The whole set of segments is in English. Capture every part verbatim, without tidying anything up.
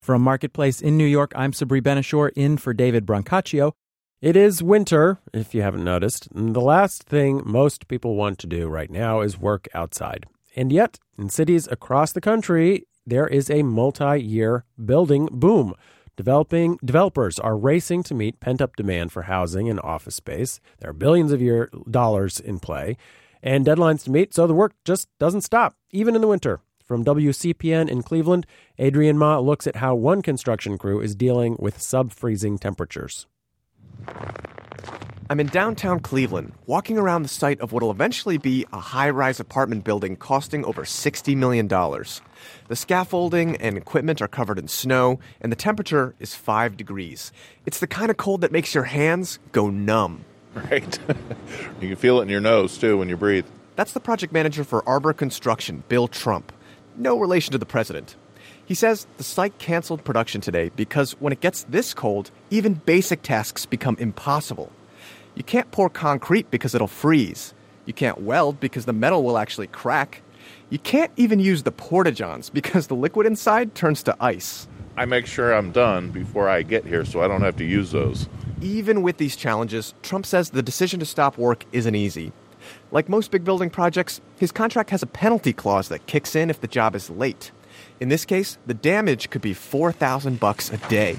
From Marketplace in New York, I'm Sabri Benishore, in for David Brancaccio. It is winter, if you haven't noticed, and the last thing most people want to do right now is work outside. And yet, in cities across the country, there is a multi-year building boom. Developing developers are racing to meet pent-up demand for housing and office space. There are billions of year dollars in play and deadlines to meet, so the work just doesn't stop, even in the winter. From W C P N in Cleveland, Adrian Ma looks at how one construction crew is dealing with sub-freezing temperatures. I'm in downtown Cleveland, walking around the site of what will eventually be a high-rise apartment building costing over sixty million dollars. The scaffolding and equipment are covered in snow, and the temperature is five degrees. It's the kind of cold that makes your hands go numb. Right. You can feel it in your nose, too, when you breathe. That's the project manager for Arbor Construction, Bill Trump. No relation to the president. He says the site canceled production today because when it gets this cold, even basic tasks become impossible. You can't pour concrete because it'll freeze. You can't weld because the metal will actually crack. You can't even use the porta-johns because the liquid inside turns to ice. I make sure I'm done before I get here so I don't have to use those. Even with these challenges, Trump says the decision to stop work isn't easy. Like most big building projects, his contract has a penalty clause that kicks in if the job is late. In this case, the damage could be four thousand bucks a day.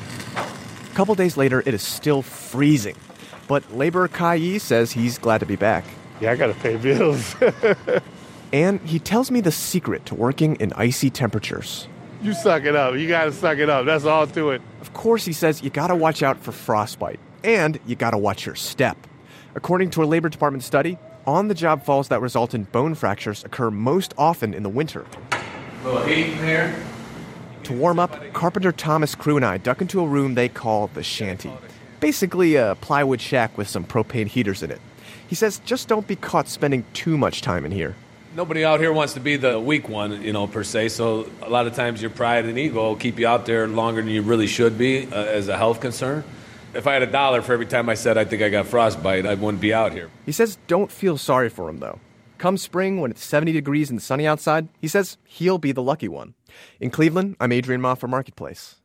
A couple days later, it is still freezing. But laborer Kai Yi says he's glad to be back. Yeah, I gotta pay bills. And he tells me the secret to working in icy temperatures. You suck it up. You gotta suck it up. That's all to it. Of course, he says you gotta watch out for frostbite. And you gotta watch your step. According to a Labor Department study, on-the-job falls that result in bone fractures occur most often in the winter. A little heat in here. To warm up, Carpenter Thomas' crew and I duck into a room they call the shanty. Basically a plywood shack with some propane heaters in it. He says just don't be caught spending too much time in here. Nobody out here wants to be the weak one, you know, per se. So a lot of times your pride and ego will keep you out there longer than you really should be uh, as a health concern. If I had a dollar for every time I said I think I got frostbite, I wouldn't be out here. He says don't feel sorry for him, though. Come spring, when it's seventy degrees and sunny outside, he says he'll be the lucky one. In Cleveland, I'm Adrian Ma for Marketplace.